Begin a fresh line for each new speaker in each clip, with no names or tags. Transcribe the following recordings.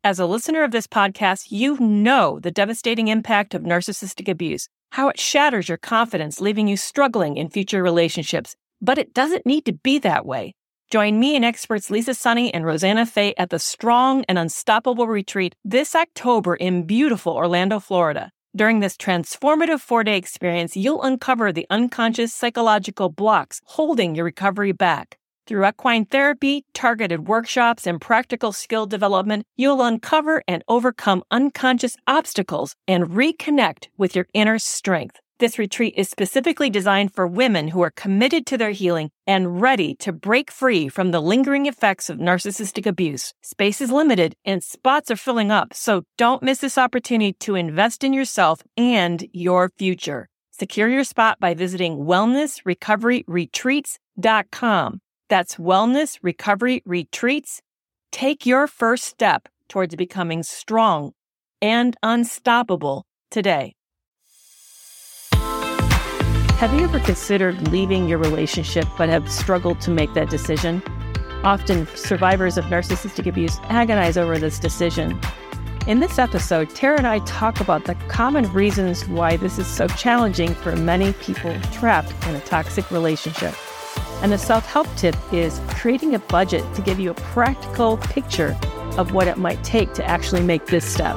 As a listener of this podcast, you know the devastating impact of narcissistic abuse, how it shatters your confidence, leaving you struggling in future relationships. But it doesn't need to be that way. Join me and experts Lisa Sunny and Rosanna Fay at the Strong and Unstoppable Retreat this October in beautiful Orlando, Florida. During this transformative 4-day experience, you'll uncover the unconscious psychological blocks holding your recovery back. Through equine therapy, targeted workshops, and practical skill development, you'll uncover and overcome unconscious obstacles and reconnect with your inner strength. This retreat is specifically designed for women who are committed to their healing and ready to break free from the lingering effects of narcissistic abuse. Space is limited and spots are filling up, so don't miss this opportunity to invest in yourself and your future. Secure your spot by visiting wellnessrecoveryretreats.com. That's Wellness Recovery Retreats. Take your first step towards becoming strong and unstoppable today. Have you ever considered leaving your relationship but have struggled to make that decision? Often, survivors of narcissistic abuse agonize over this decision. In this episode, Tara and I talk about the common reasons why this is so challenging for many people trapped in a toxic relationship. And the self-help tip is creating a budget to give you a practical picture of what it might take to actually make this step.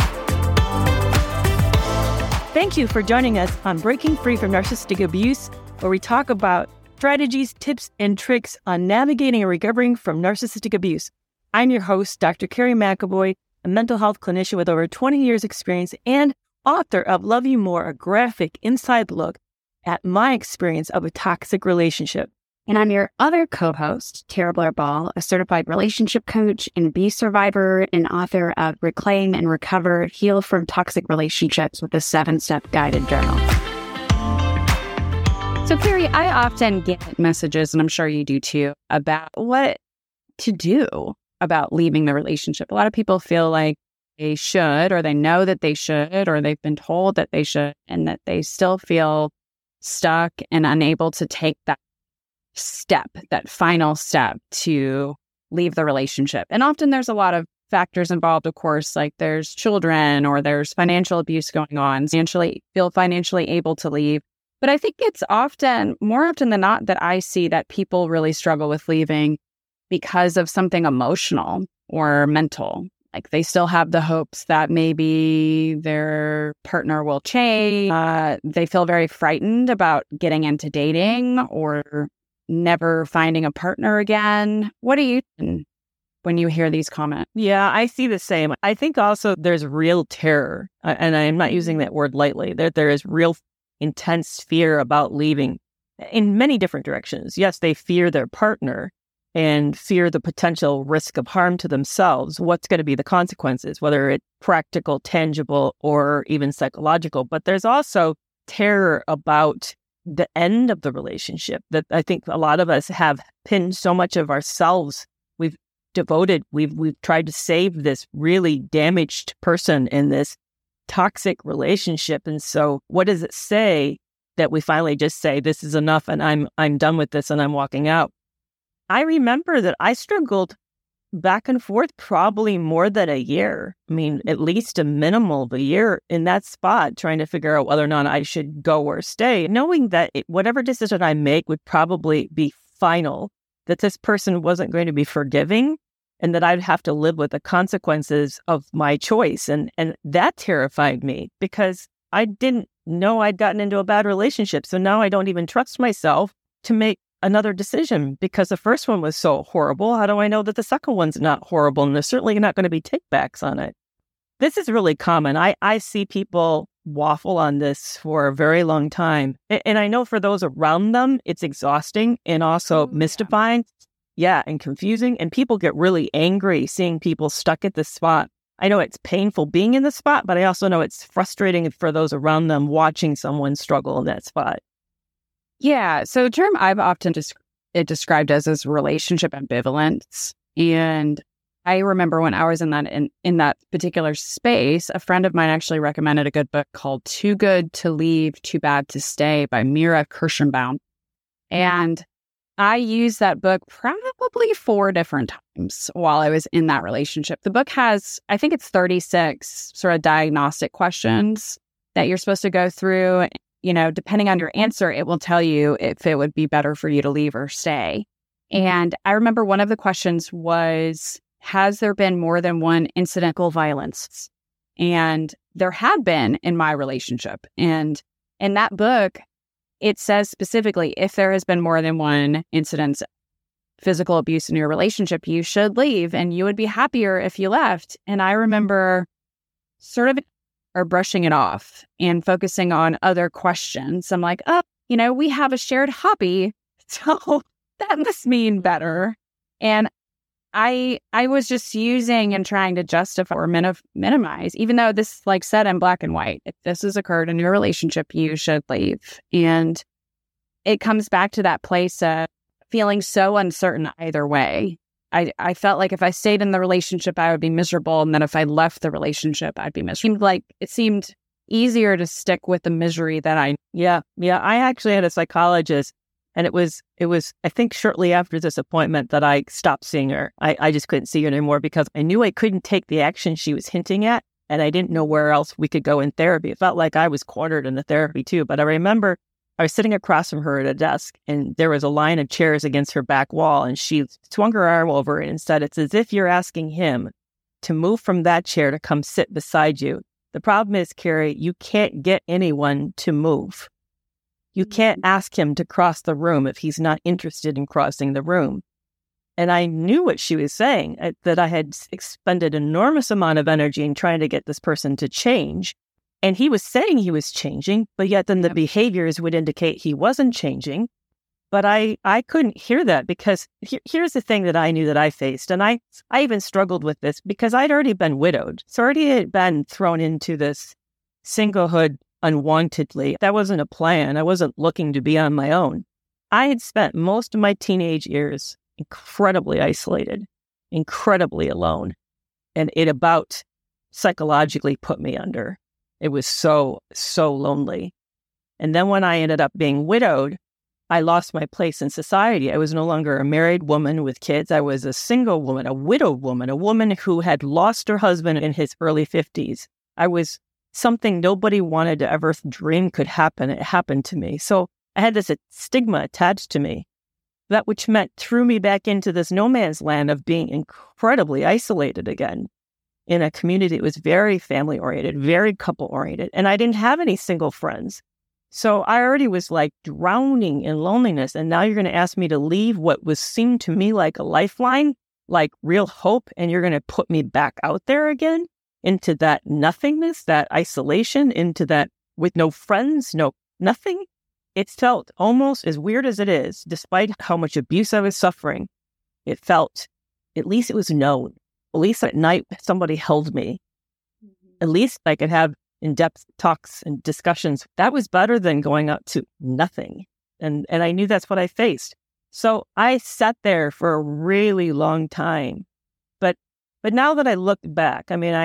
Thank you for joining us on Breaking Free from Narcissistic Abuse, where we talk about strategies, tips, and tricks on navigating and recovering from narcissistic abuse. I'm your host, Dr. Carrie McAvoy, a mental health clinician with over 20 years experience and author of Love You More, a graphic inside look at my experience of a toxic relationship.
And I'm your other co-host, Tara Blair Ball, a certified relationship coach and abuse survivor and author of Reclaim and Recover, Heal from Toxic Relationships with a 7-step guided journal. So, Carrie, I often get messages, and I'm sure you do too, about what to do about leaving the relationship. A lot of people feel like they should, or they know that they should, or they've been told that they should, and that they still feel stuck and unable to take that step, that final step to leave the relationship. And often there's a lot of factors involved, of course, like there's children or there's financial abuse going on, feel financially able to leave. But I think it's more often than not, that I see that people really struggle with leaving because of something emotional or mental. Like they still have the hopes that maybe their partner will change. They feel very frightened about getting into dating or never finding a partner again. What do you think when you hear these comments?
Yeah, I see the same. I think also there's real terror, and I'm not using that word lightly. There is real intense fear about leaving in many different directions. Yes, they fear their partner and fear the potential risk of harm to themselves. What's going to be the consequences, whether it's practical, tangible, or even psychological. But there's also terror about the end of the relationship that I think a lot of us have pinned so much of ourselves. We've tried to save this really damaged person in this toxic relationship. And so what does it say that we finally just say, this is enough and I'm done with this and I'm walking out? I remember that I struggled back and forth probably more than a year. I mean, at least a minimal of a year in that spot, trying to figure out whether or not I should go or stay, knowing that whatever decision I make would probably be final, that this person wasn't going to be forgiving, and that I'd have to live with the consequences of my choice. And that terrified me because I didn't know I'd gotten into a bad relationship. So now I don't even trust myself to make another decision because the first one was so horrible. How do I know that the second one's not horrible? And there's certainly not going to be takebacks on it. This is really common. I see people waffle on this for a very long time. And I know for those around them, it's exhausting and also mystifying. Yeah, and confusing. And people get really angry seeing people stuck at this spot. I know it's painful being in the spot, but I also know it's frustrating for those around them watching someone struggle in that spot.
Yeah. So a term I've often described as relationship ambivalence. And I remember when I was in that particular space, a friend of mine actually recommended a good book called Too Good to Leave, Too Bad to Stay by Mira Kirschenbaum. And I used that book probably 4 different times while I was in that relationship. The book has, I think it's 36 sort of diagnostic questions that you're supposed to go through. You know, depending on your answer, it will tell you if it would be better for you to leave or stay. And I remember one of the questions was, has there been more than one incidental violence? And there had been in my relationship. And in that book, it says specifically, if there has been more than one incident, physical abuse in your relationship, you should leave and you would be happier if you left. And I remember sort of brushing it off and focusing on other questions. I'm like, oh, you know, we have a shared hobby, so that must mean better. And I was just using and trying to justify or minimize, even though this, like, said in black and white, if this has occurred in your relationship, you should leave. And it comes back to that place of feeling so uncertain either way. I felt like if I stayed in the relationship, I would be miserable. And then if I left the relationship, I'd be miserable. It seemed easier to stick with the misery that I...
Yeah. I actually had a psychologist. And it was, I think, shortly after this appointment that I stopped seeing her. I just couldn't see her anymore because I knew I couldn't take the action she was hinting at, and I didn't know where else we could go in therapy. It felt like I was cornered in the therapy too. But I remember I was sitting across from her at a desk, and there was a line of chairs against her back wall, and she swung her arm over it and said, "It's as if you're asking him to move from that chair to come sit beside you. The problem is, Carrie, you can't get anyone to move. You can't ask him to cross the room if he's not interested in crossing the room." And I knew what she was saying, that I had expended an enormous amount of energy in trying to get this person to change. And he was saying he was changing, but yet then the behaviors would indicate he wasn't changing. But I couldn't hear that because here's the thing that I knew that I faced. And I even struggled with this because I'd already been widowed. So I already had been thrown into this singlehood unwantedly. That wasn't a plan. I wasn't looking to be on my own. I had spent most of my teenage years incredibly isolated, incredibly alone, and it about psychologically put me under. It was so lonely. And then when I ended up being widowed, I lost my place in society. I was no longer a married woman with kids. I was a single woman, a widowed woman, a woman who had lost her husband in his early 50s. I was something nobody wanted to ever dream could happen. It happened to me. So I had this stigma attached to me, that which threw me back into this no man's land of being incredibly isolated again in a community that was very family oriented, very couple oriented. And I didn't have any single friends. So I already was like drowning in loneliness. And now you're going to ask me to leave what seemed to me like a lifeline, like real hope. And you're going to put me back out there again into that nothingness, that isolation, into that with no friends, nothing. It felt almost, as weird as it is, despite how much abuse I was suffering, it felt, at least it was known. At least at night, somebody held me. At least I could have in-depth talks and discussions. That was better than going out to nothing. And I knew that's what I faced. So I sat there for a really long time. But now that I look back, I mean,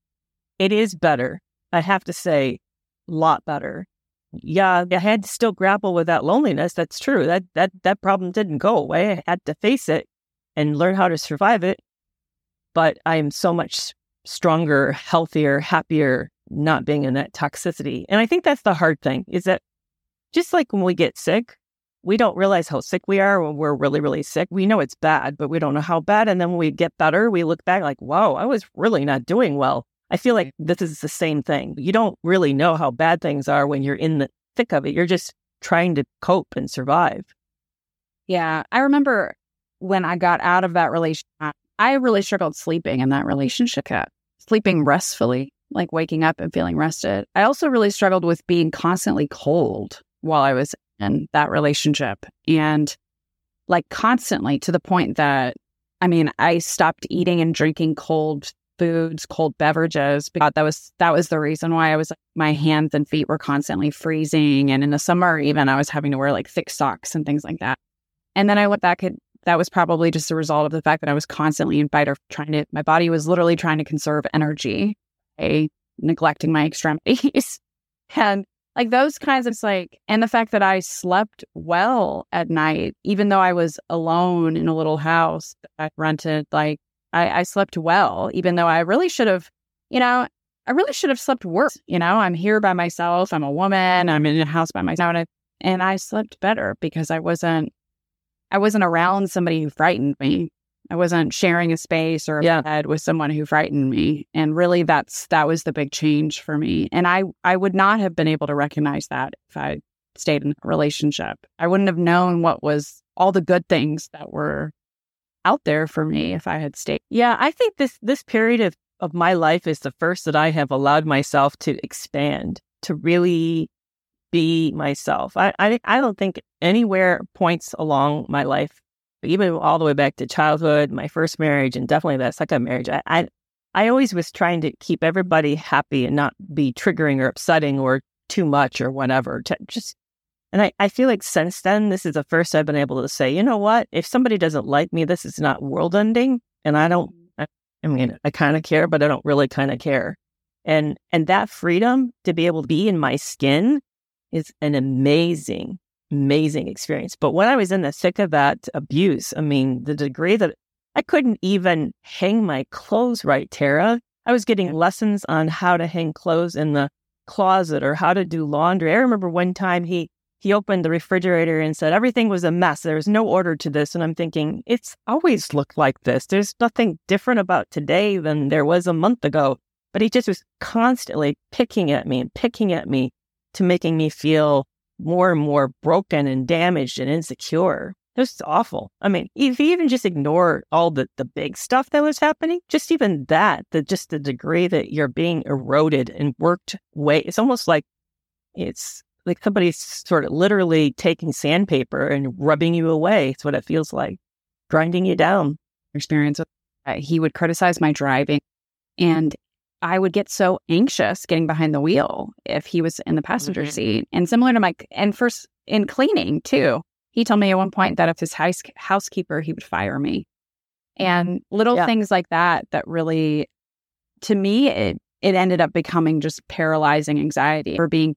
it is better. I have to say, a lot better. Yeah, I had to still grapple with that loneliness. That's true. That problem didn't go away. I had to face it and learn how to survive it. But I am so much stronger, healthier, happier not being in that toxicity. And I think that's the hard thing, is that just like when we get sick, we don't realize how sick we are when we're really, really sick. We know it's bad, but we don't know how bad. And then when we get better, we look back like, wow, I was really not doing well. I feel like this is the same thing. You don't really know how bad things are when you're in the thick of it. You're just trying to cope and survive.
Yeah. I remember when I got out of that relationship, I really struggled sleeping in that relationship, sleeping restfully, like waking up and feeling rested. I also really struggled with being constantly cold while I was in that relationship, and like constantly, to the point that, I mean, I stopped eating and drinking cold foods, cold beverages, because that was the reason why my hands and feet were constantly freezing. And in the summer, even, I was having to wear like thick socks and things like that. And then I went back, that was probably just a result of the fact that I was constantly in fight or my body was literally trying to conserve energy, neglecting my extremities. And Like those kinds of and the fact that I slept well at night, even though I was alone in a little house that I rented, I slept well, even though I really should have, slept worse. I'm here by myself. I'm a woman. I'm in a house by myself. And I slept better because I wasn't around somebody who frightened me. I wasn't sharing a space or a bed with someone who frightened me. And really that was the big change for me. And I would not have been able to recognize that if I stayed in a relationship. I wouldn't have known what was all the good things that were out there for me if I had stayed.
Yeah, I think this period of my life is the first that I have allowed myself to expand, to really be myself. I don't think anywhere points along my life, even all the way back to childhood, my first marriage, and definitely that second marriage, I always was trying to keep everybody happy and not be triggering or upsetting or too much or whatever. And I feel like since then, this is the first I've been able to say, you know what? If somebody doesn't like me, this is not world ending. And I kind of care, but I don't really kind of care. And that freedom to be able to be in my skin is an amazing experience. But when I was in the thick of that abuse, the degree that I couldn't even hang my clothes right, Tara. I was getting lessons on how to hang clothes in the closet or how to do laundry. I remember one time he opened the refrigerator and said everything was a mess. There was no order to this. And I'm thinking, it's always looked like this. There's nothing different about today than there was a month ago. But he just was constantly picking at me to making me feel more and more broken and damaged and insecure. It was awful. If you even just ignore all the big stuff that was happening, just even that, just the degree that you're being eroded and worked away, it's almost like it's like somebody's sort of literally taking sandpaper and rubbing you away. It's what it feels like, grinding you down.
Experience. He would criticize my driving, and I would get so anxious getting behind the wheel if he was in the passenger seat. And similar to first in cleaning too, he told me at one point that if his housekeeper, he would fire me. And little things like that really, to me, it ended up becoming just paralyzing anxiety for being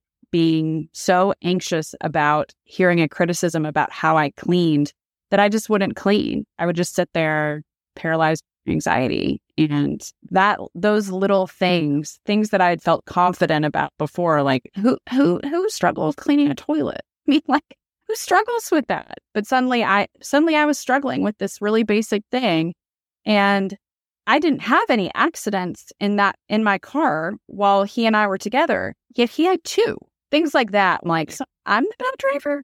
so anxious about hearing a criticism about how I cleaned that I just wouldn't clean. I would just sit there paralyzed by anxiety. And those little things that I had felt confident about before, like who struggles cleaning a toilet? Who struggles with that? But suddenly I was struggling with this really basic thing, and I didn't have any accidents in my car while he and I were together. Yet he had two things like that. I'm like, so I'm the bad driver.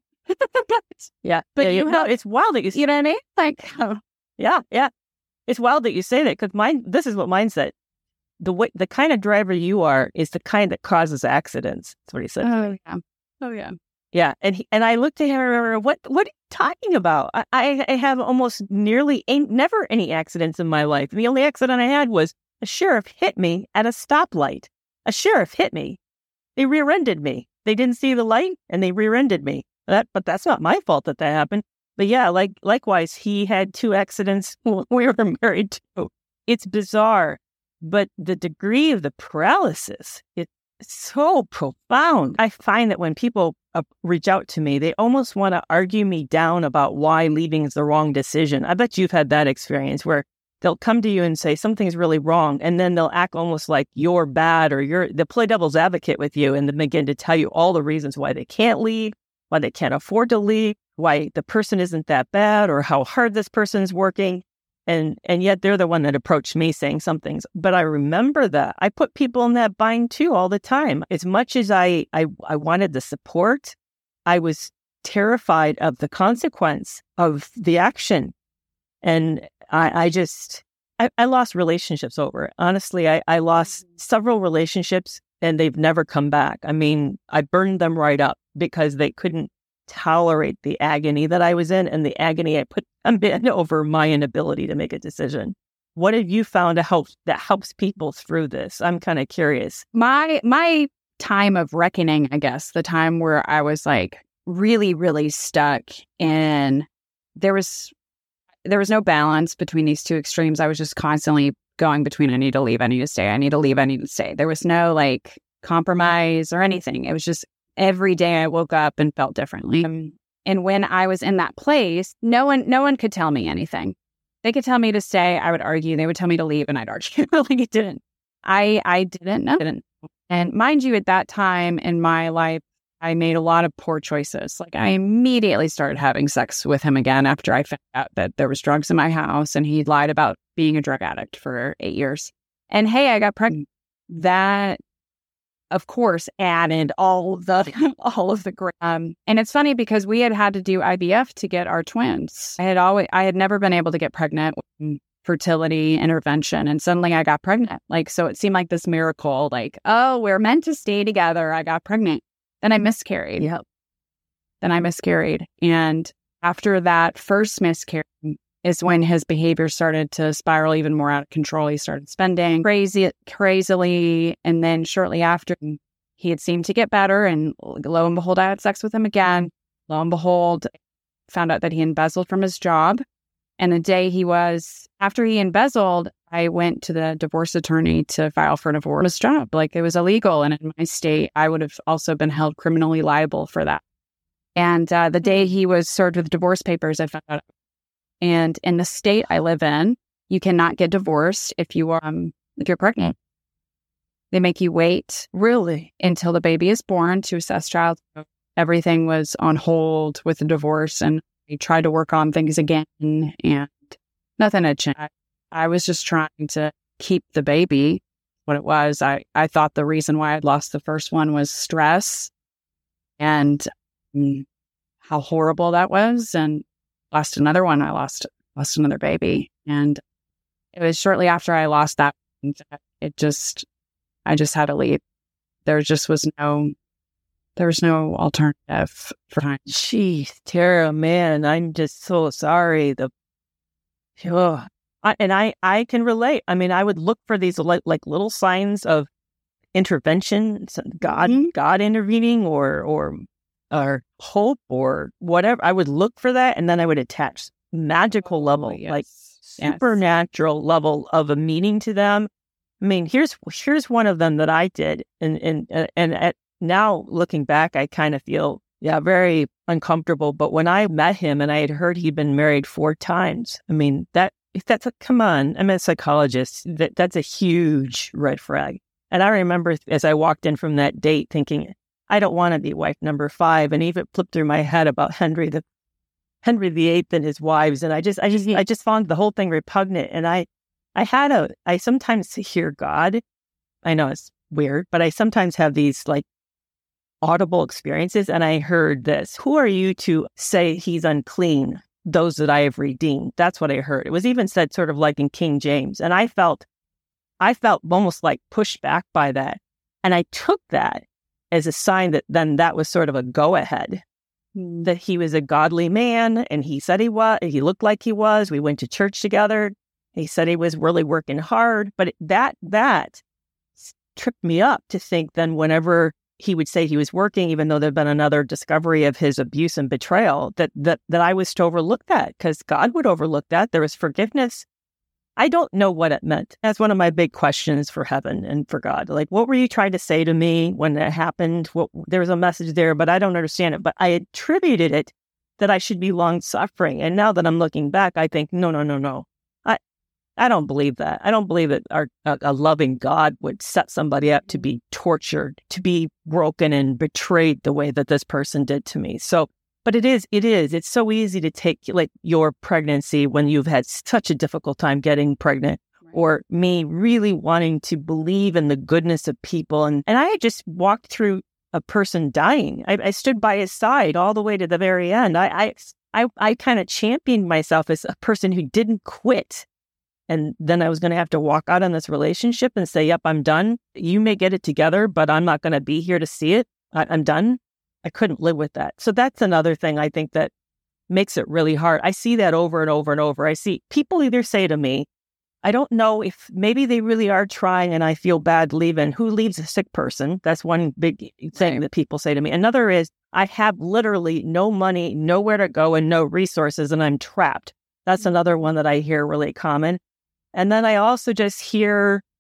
But it's wild that
you know what I mean?
Yeah. It's wild that you say that, because this is what mine said. The kind of driver you are is the kind that causes accidents. That's what he said.
Oh yeah.
Yeah, and I looked at him and I remember, what are you talking about? I have almost never any accidents in my life. The only accident I had was a sheriff hit me at a stoplight. A sheriff hit me. They rear-ended me. They didn't see the light and they rear-ended me. But that's not my fault that happened. But yeah, likewise, he had two accidents when we were married too. It's bizarre, but the degree of the paralysis, it's so profound. I find that when people reach out to me, they almost want to argue me down about why leaving is the wrong decision. I bet you've had that experience where they'll come to you and say something's really wrong, and then they'll act almost like you're bad, or they'll play devil's advocate with you and then begin to tell you all the reasons why they can't leave, why they can't afford to leave, why the person isn't that bad, or how hard this person's working. And yet they're the one that approached me saying some things. But I remember that. I put people in that bind too all the time. As much as I wanted the support, I was terrified of the consequence of the action. And I lost relationships over it. Honestly, I lost several relationships and they've never come back. I burned them right up because they couldn't tolerate the agony that I was in and the agony I put them in over my inability to make a decision. What have you found that helps people through this? I'm kind of curious.
My time of reckoning, I guess, the time where I was like really, really stuck and there was no balance between these two extremes. I was just constantly going between I need to leave, I need to stay, I need to leave, I need to stay. There was no like compromise or anything. It was just, every day I woke up and felt differently. And when I was in that place, no one could tell me anything. They could tell me to stay. I would argue. They would tell me to leave, and I'd argue. Like it didn't. I didn't know. And mind you, at that time in my life, I made a lot of poor choices. Like I immediately started having sex with him again after I found out that there was drugs in my house, and he lied about being a drug addict for 8 years. And hey, I got pregnant. That, of course, added all of the and it's funny because we had to do IVF to get our twins. I had never been able to get pregnant with fertility intervention, and suddenly I got pregnant. Like, so it seemed like this miracle, like, oh, we're meant to stay together. I got pregnant. Then I miscarried.
Yep.
And after that first miscarriage is when his behavior started to spiral even more out of control. He started spending crazily. And then shortly after, he had seemed to get better. And lo and behold, I had sex with him again. Lo and behold, found out that he embezzled from his job. And the day after he embezzled, I went to the divorce attorney to file for divorce. His job, like it was illegal. And in my state, I would have also been held criminally liable for that. And the day he was served with divorce papers, I found out. And in the state I live in, you cannot get divorced if you're pregnant. They make you wait
Really?
until the baby is born to assess child. Everything was on hold with the divorce, and we tried to work on things again, and nothing had changed. I was just trying to keep the baby. What it was, I thought the reason why I'd lost the first one was stress, and how horrible that was, and lost another one. I lost another baby, and it was shortly after I lost that. I just had to leave. There was no alternative for time.
Jeez, Tara, man, I'm just so sorry. I can relate. I mean, I would look for these like little signs of intervention, God intervening, or hope or whatever. I would look for that, and then I would attach magical level, like supernatural level of a meaning to them. I mean, here's one of them that I did, and now looking back, I kind of feel very uncomfortable. But when I met him, and I had heard he'd been married 4 times, I mean come on, I'm a psychologist. That's a huch red flag. And I remember as I walked in from that date, thinking, I don't want to be wife number 5, and even flipped through my head about Henry VIII and his wives, and I just found the whole thing repugnant. And I sometimes hear God. I know it's weird, but I sometimes have these like audible experiences, and I heard this: "Who are you to say he's unclean? Those that I have redeemed." That's what I heard. It was even said sort of like in King James, and I felt almost like pushed back by that, and I took that as a sign that then that was sort of a go ahead, that he was a godly man, and he said he was. He looked like he was. We went to church together. He said he was really working hard, but that tripped me up to think then whenever he would say he was working, even though there'd been another discovery of his abuse and betrayal, that I was to overlook that, because God would overlook that. There was forgiveness. I don't know what it meant. That's one of my big questions for heaven and for God. Like, what were you trying to say to me when that happened? There was a message there, but I don't understand it. But I attributed it that I should be long-suffering. And now that I'm looking back, I think, no. I don't believe that. I don't believe that a loving God would set somebody up to be tortured, to be broken and betrayed the way that this person did to me. So, but it's so easy to take like your pregnancy when you've had such a difficult time getting pregnant, right, or me really wanting to believe in the goodness of people. And I had just walked through a person dying. I stood by his side all the way to the very end. I kind of championed myself as a person who didn't quit. And then I was going to have to walk out on this relationship and say, yep, I'm done. You may get it together, but I'm not going to be here to see it. I'm done. I couldn't live with that. So that's another thing I think that makes it really hard. I see that over and over and over. I see people either say to me, I don't know if maybe they really are trying and I feel bad leaving. Who leaves a sick person? That's one big thing that people say to me. Another is, I have literally no money, nowhere to go, and no resources, and I'm trapped. That's another one that I hear really common. And then I also just hear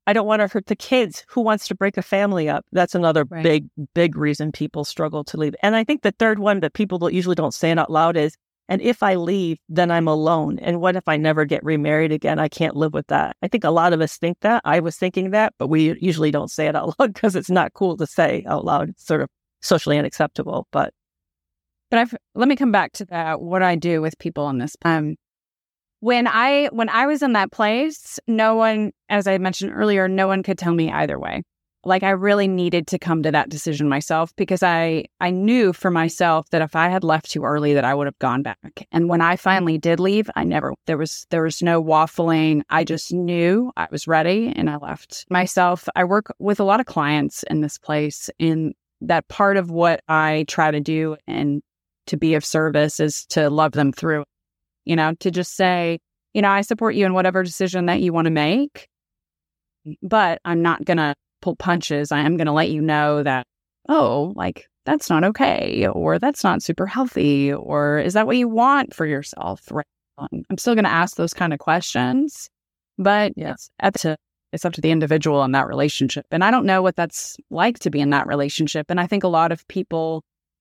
I don't want to hurt the kids. Who wants to break a family up? That's another
Right.
big reason people struggle to leave. And I think the third one that people usually don't say it out loud is, and if I leave, then I'm alone. And what if I never get remarried again? I can't live with that. I think a lot of us think that. I was thinking that, but we usually don't say it out loud because it's not cool to say out loud. It's sort of socially unacceptable. But
let me come back to that. What I do with people in this. When I was in that place, no one, as I mentioned earlier, no one could tell me either way. Like, I really needed to come to that decision myself, because I knew for myself that if I had left too early, that I would have gone back. And when I finally did leave, there was no waffling. I just knew I was ready, and I left myself. I work with a lot of clients in this place, and that part of what I try to do and to be of service is to love them through it. To just say, I support you in whatever decision that you want to make, but I'm not going to pull punches. I am going to let you know that, that's not okay, or that's not super healthy, or is that what you want for yourself? Right? I'm still going to ask those kind of questions, but it's up to the individual in that relationship. And I don't know what that's like to be in that relationship. And I think a lot of people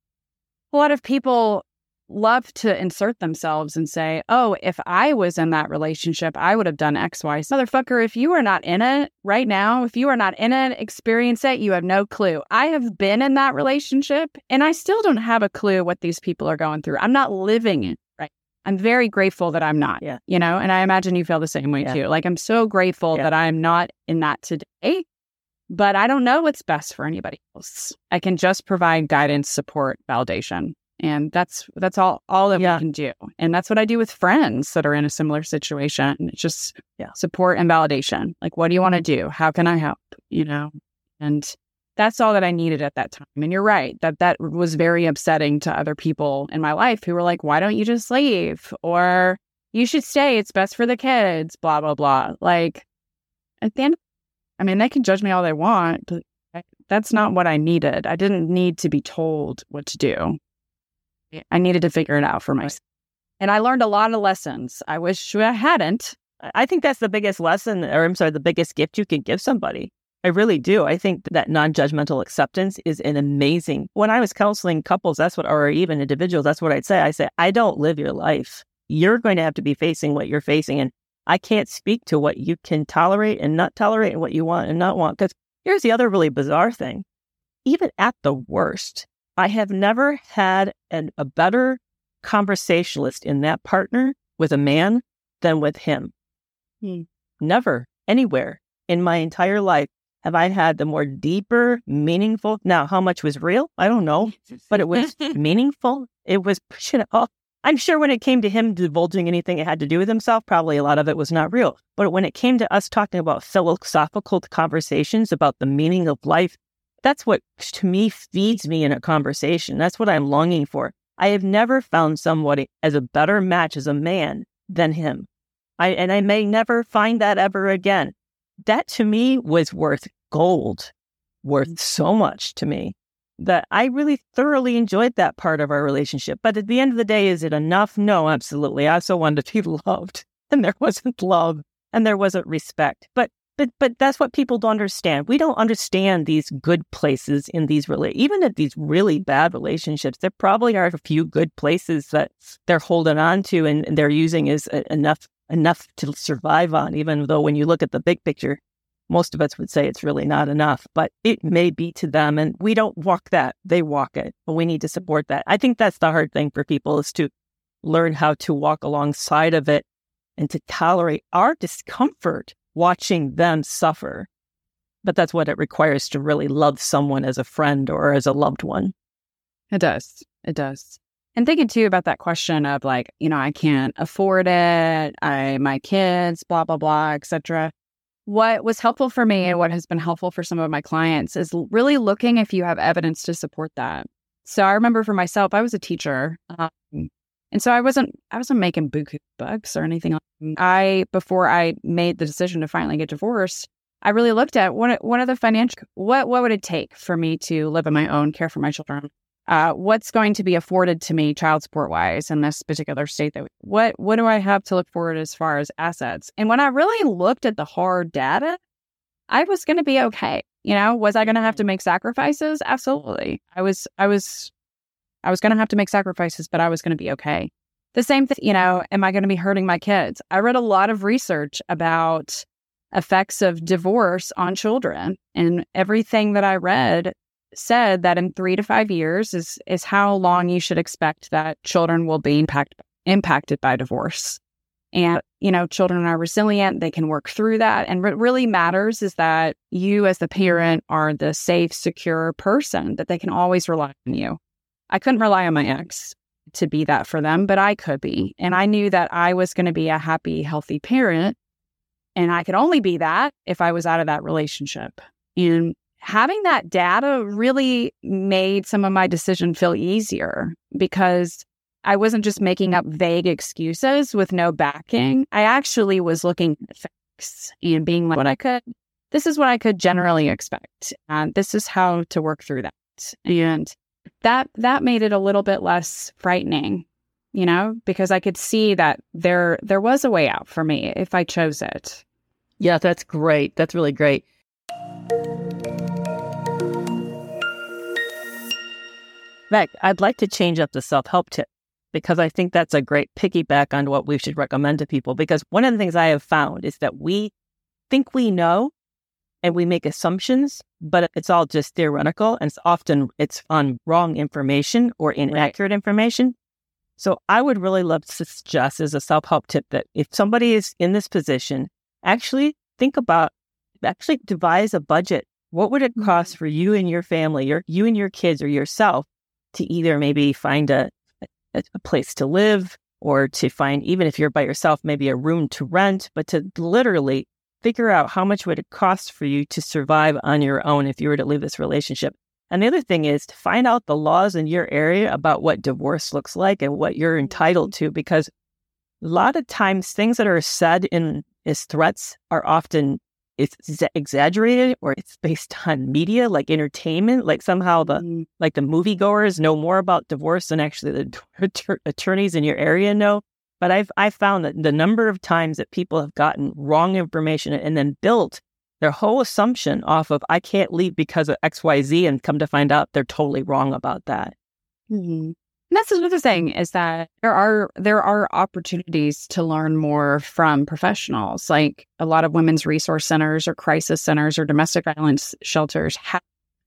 love to insert themselves and say, oh, if I was in that relationship, I would have done X, Y. Motherfucker, if you are not in it right now, if you are not in it, experience it, you have no clue. I have been in that relationship, and I still don't have a clue what these people are going through. I'm not living it, right? I'm very grateful that I'm not, and I imagine you feel the same way too. Like, I'm so grateful that I'm not in that today, but I don't know what's best for anybody else. I can just provide guidance, support, validation. And that's all that we can do. And that's what I do with friends that are in a similar situation. It's just support and validation. Like, what do you want to do? How can I help? And that's all that I needed at that time. And you're right, that was very upsetting to other people in my life who were like, why don't you just leave? Or you should stay. It's best for the kids, blah, blah, blah. Like, at the end, they can judge me all they want, but that's not what I needed. I didn't need to be told what to do. I needed to figure it out for myself. And I learned a lot of lessons. I wish I hadn't.
I think that's the biggest lesson, the biggest gift you can give somebody. I really do. I think that non-judgmental acceptance is an amazing. When I was counseling couples, or even individuals, that's what I'd say. I say, I don't live your life. You're going to have to be facing what you're facing. And I can't speak to what you can tolerate and not tolerate, and what you want and not want. Because here's the other really bizarre thing. Even at the worst, I have never had a better conversationalist in that partner with a man than with him. Never, anywhere in my entire life have I had the more deeper, meaningful. Now, how much was real? I don't know, but it was meaningful. It was pushing it off. I'm sure when it came to him divulging anything it had to do with himself, probably a lot of it was not real. But when it came to us talking about philosophical conversations about the meaning of life, that's what, to me, feeds me in a conversation. That's what I'm longing for. I have never found somebody as a better match as a man than him. I may never find that ever again. That, to me, was worth gold, worth so much to me, that I really thoroughly enjoyed that part of our relationship. But at the end of the day, is it enough? No, absolutely. I also wanted to be loved, and there wasn't love, and there wasn't respect. But that's what people don't understand. We don't understand these good places in these even at these really bad relationships. There probably are a few good places that they're holding on to and they're using as enough to survive on, even though when you look at the big picture, most of us would say it's really not enough, but it may be to them. And we don't walk that. They walk it, but we need to support that. I think that's the hard thing for people, is to learn how to walk alongside of it and to tolerate our discomfort watching them suffer. But that's what it requires to really love someone as a friend or as a loved one.
It does. And thinking too about that question of like, I can't afford it, my kids, blah, blah, blah, etc. What was helpful for me and what has been helpful for some of my clients is really looking if you have evidence to support that. So I remember for myself, I was a teacher. And so I wasn't making buku bucks or anything. Before I made the decision to finally get divorced, I really looked at what are the financial, what would it take for me to live on my own, care for my children? What's going to be afforded to me child support wise in this particular state? What do I have to look forward as far as assets? And when I really looked at the hard data, I was going to be okay. Was I going to have to make sacrifices? Absolutely. I was going to have to make sacrifices, but I was going to be okay. The same thing, am I going to be hurting my kids? I read a lot of research about effects of divorce on children, and everything that I read said that in 3 to 5 years is how long you should expect that children will be impacted by divorce. And, children are resilient. They can work through that. And what really matters is that you as the parent are the safe, secure person, that they can always rely on you. I couldn't rely on my ex to be that for them, but I could be. And I knew that I was going to be a happy, healthy parent. And I could only be that if I was out of that relationship. And having that data really made some of my decision feel easier, because I wasn't just making up vague excuses with no backing. I actually was looking at facts and being like, this is what I could generally expect. And this is how to work through that. And that made it a little bit less frightening, because I could see that there was a way out for me if I chose it.
Yeah, that's great. That's really great. Meg, I'd like to change up the self-help tip, because I think that's a great piggyback on what we should recommend to people. Because one of the things I have found is that we think we know and we make assumptions, but it's all just theoretical, and it's on wrong information or inaccurate information. So I would really love to suggest as a self-help tip that if somebody is in this position, actually devise a budget. What would it cost for you and your family, you and your kids or yourself, to either maybe find a place to live, or to find, even if you're by yourself, maybe a room to rent, but to literally figure out how much would it cost for you to survive on your own if you were to leave this relationship. And the other thing is to find out the laws in your area about what divorce looks like and what you're entitled to, because a lot of times things that are said as threats are often exaggerated, or it's based on media, like entertainment, like somehow the moviegoers know more about divorce than actually the attorneys in your area know. But I've found that the number of times that people have gotten wrong information and then built their whole assumption off of, I can't leave because of XYZ, and come to find out they're totally wrong about that.
Mm-hmm. And that's another thing, is that there are opportunities to learn more from professionals. Like a lot of women's resource centers or crisis centers or domestic violence shelters have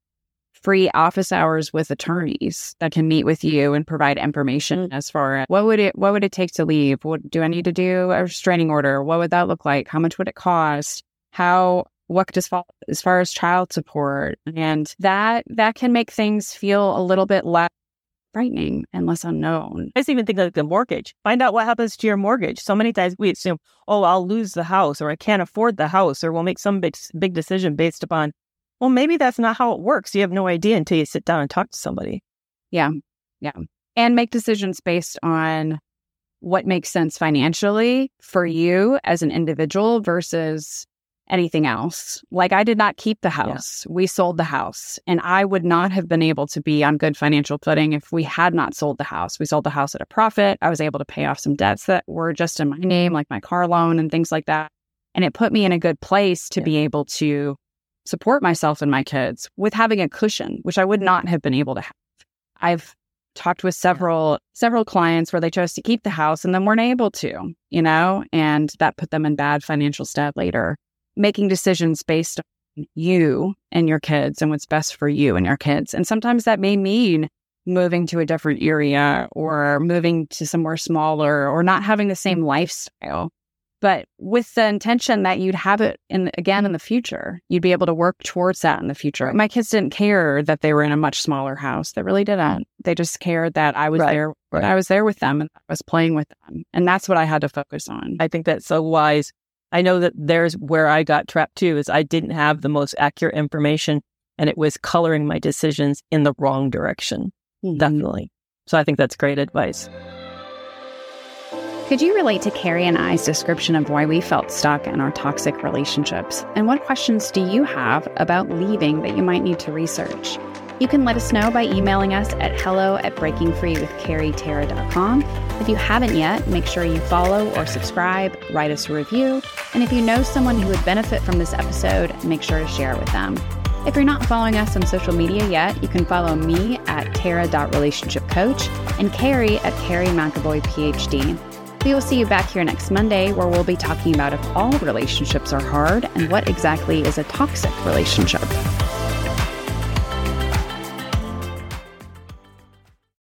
free office hours with attorneys that can meet with you and provide information as far as what would it take to leave? What do I need to do? A restraining order? What would that look like? How much would it cost? What does fall as far as child support? And that can make things feel a little bit less frightening and less unknown.
I just even think like the mortgage. Find out what happens to your mortgage. So many times we assume, I'll lose the house, or I can't afford the house, or we'll make some big decision based upon, well, maybe that's not how it works. You have no idea until you sit down and talk to somebody.
Yeah. And make decisions based on what makes sense financially for you as an individual versus anything else. Like, I did not keep the house. Yeah. We sold the house, and I would not have been able to be on good financial footing if we had not sold the house. We sold the house at a profit. I was able to pay off some debts that were just in my name, like my car loan and things like that. And it put me in a good place to be able to support myself and my kids with having a cushion, which I would not have been able to have. I've talked with several clients where they chose to keep the house and then weren't able to, and that put them in bad financial stead later. Making decisions based on you and your kids and what's best for you and your kids. And sometimes that may mean moving to a different area, or moving to somewhere smaller, or not having the same lifestyle, but with the intention that you'd have it in the future. You'd be able to work towards that in the future. My kids didn't care that they were in a much smaller house. They really didn't. They just cared that I was there. Right. I was there with them and I was playing with them. And that's what I had to focus on.
I think that's so wise. I know that there's where I got trapped too, is I didn't have the most accurate information, and it was coloring my decisions in the wrong direction. Mm-hmm. Definitely. So I think that's great advice.
Could you relate to Carrie and I's description of why we felt stuck in our toxic relationships? And what questions do you have about leaving that you might need to research? You can let us know by emailing us at hello@breakingfreewithcarrietara.com. If you haven't yet, make sure you follow or subscribe, write us a review, and if you know someone who would benefit from this episode, make sure to share it with them. If you're not following us on social media yet, you can follow me at Tara.relationshipcoach and Carrie at Carrie McAvoy, PhD. We will see you back here next Monday, where we'll be talking about if all relationships are hard and what exactly is a toxic relationship.